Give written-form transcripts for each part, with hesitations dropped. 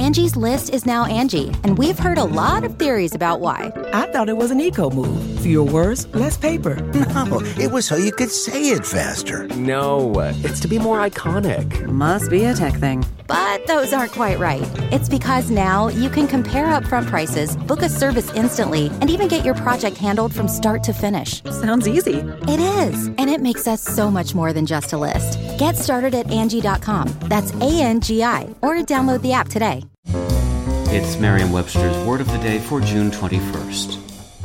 Angie's List is now Angie, and we've heard a lot of theories about why. I thought it was an eco move. Fewer words, less paper. No, it was so you could say it faster. No, it's to be more iconic. Must be a tech thing. But those aren't quite right. It's because now you can compare upfront prices, book a service instantly, and even get your project handled from start to finish. Sounds easy. It is, and it makes us so much more than just a list. Get started at Angie.com. That's ANGI, or download the app today. It's Merriam-Webster's Word of the Day for June 21st.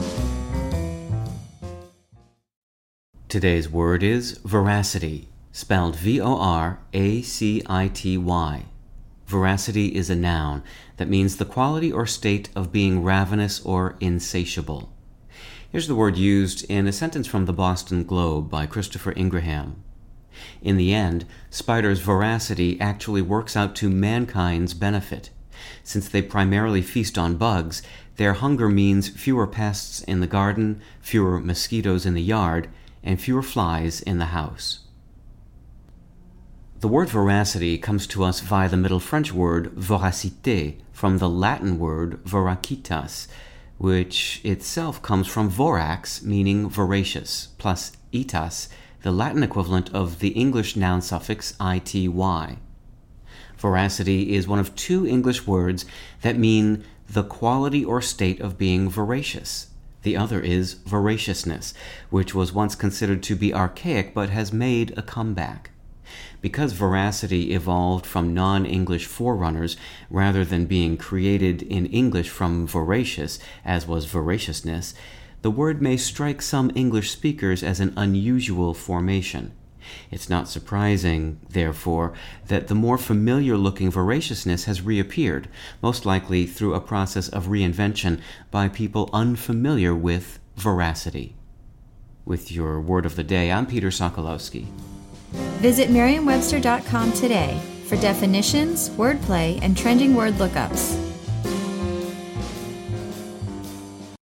Today's word is veracity, spelled V-O-R-A-C-I-T-Y. Veracity is a noun that means the quality or state of being ravenous or insatiable. Here's the word used in a sentence from the Boston Globe by Christopher Ingraham. In the end, spiders' voracity actually works out to mankind's benefit. Since they primarily feast on bugs, their hunger means fewer pests in the garden, fewer mosquitoes in the yard, and fewer flies in the house. The word veracity comes to us via the Middle French word voracité from the Latin word voracitas, which itself comes from vorax, meaning voracious, plus itas, the Latin equivalent of the English noun suffix ity. Veracity is one of two English words that mean the quality or state of being voracious. The other is voraciousness, which was once considered to be archaic but has made a comeback. Because veracity evolved from non-English forerunners rather than being created in English from voracious, as was voraciousness, the word may strike some English speakers as an unusual formation. It's not surprising, therefore, that the more familiar-looking voraciousness has reappeared, most likely through a process of reinvention by people unfamiliar with veracity. With your Word of the Day, I'm Peter Sokolowski. Visit Merriam-Webster.com today for definitions, wordplay, and trending word lookups.